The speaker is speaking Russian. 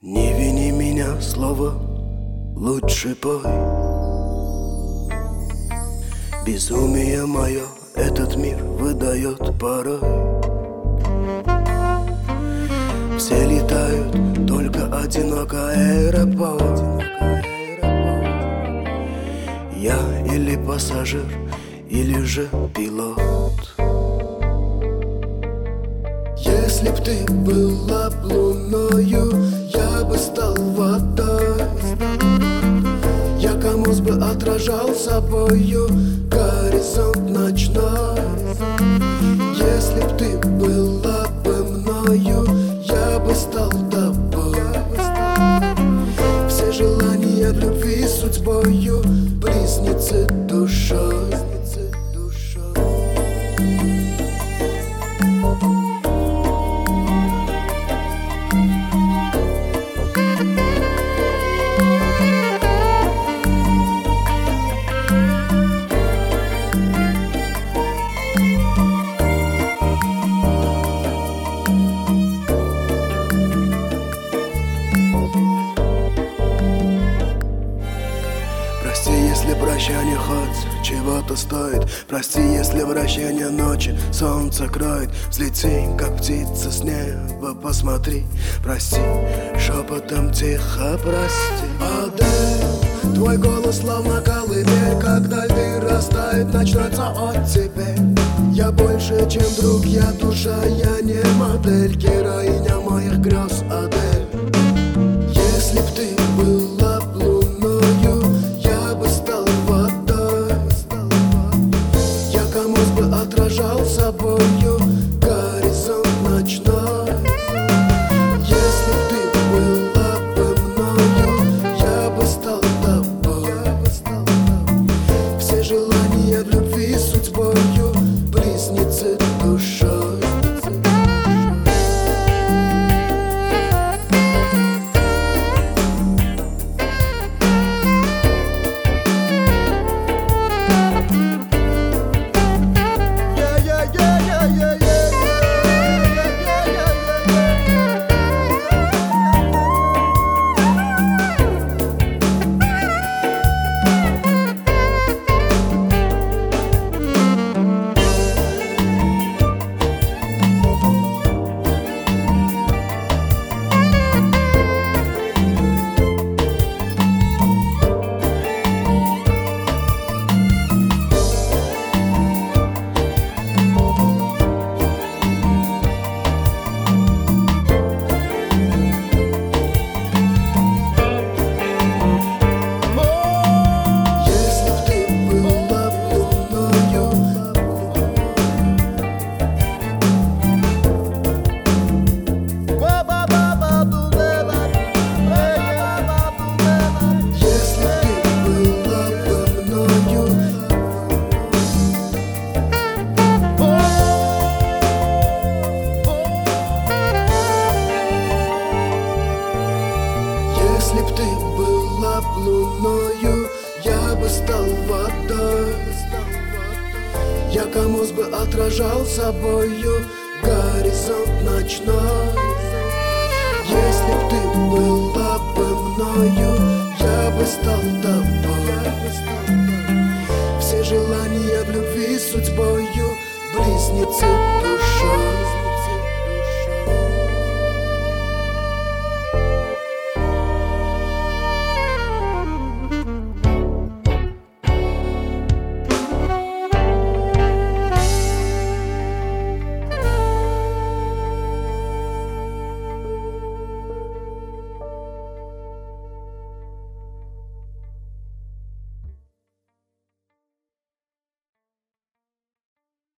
Не вини меня, слово, лучше пой. Безумие мое этот мир выдает порой. Все летают, только одиноко аэропорт. Я или пассажир, или же пилот. Если б ты была б луною, я бы стал водой. Я камусь бы отражал собою горизонт ночной. Если б ты была бы мною, я бы стал тобой. Все желания в любви судьбою, близнецы душой. Прости, если прощание хоть чего-то стоит. Прости, если вращение ночи солнце кроет. Взлети, как птица с неба, посмотри. Прости, шепотом тихо прости. Адель, твой голос словно колыбель. Когда льды растают, начнется оттепель. Я больше, чем друг, я душа, я не модель. Героиня моих грез, Адель. Если б ты была луною, я бы стал водой. Я камусь бы отражал собою горизонт ночной. Если б ты была бы мною, я бы стал тобой. Все желания в любви судьбою, близнецы душой. Если б ты была б луною, я бы стал водой. Я камусь бы отражал собою горизонт ночной. Если б ты была бы мною, я бы стал тобой.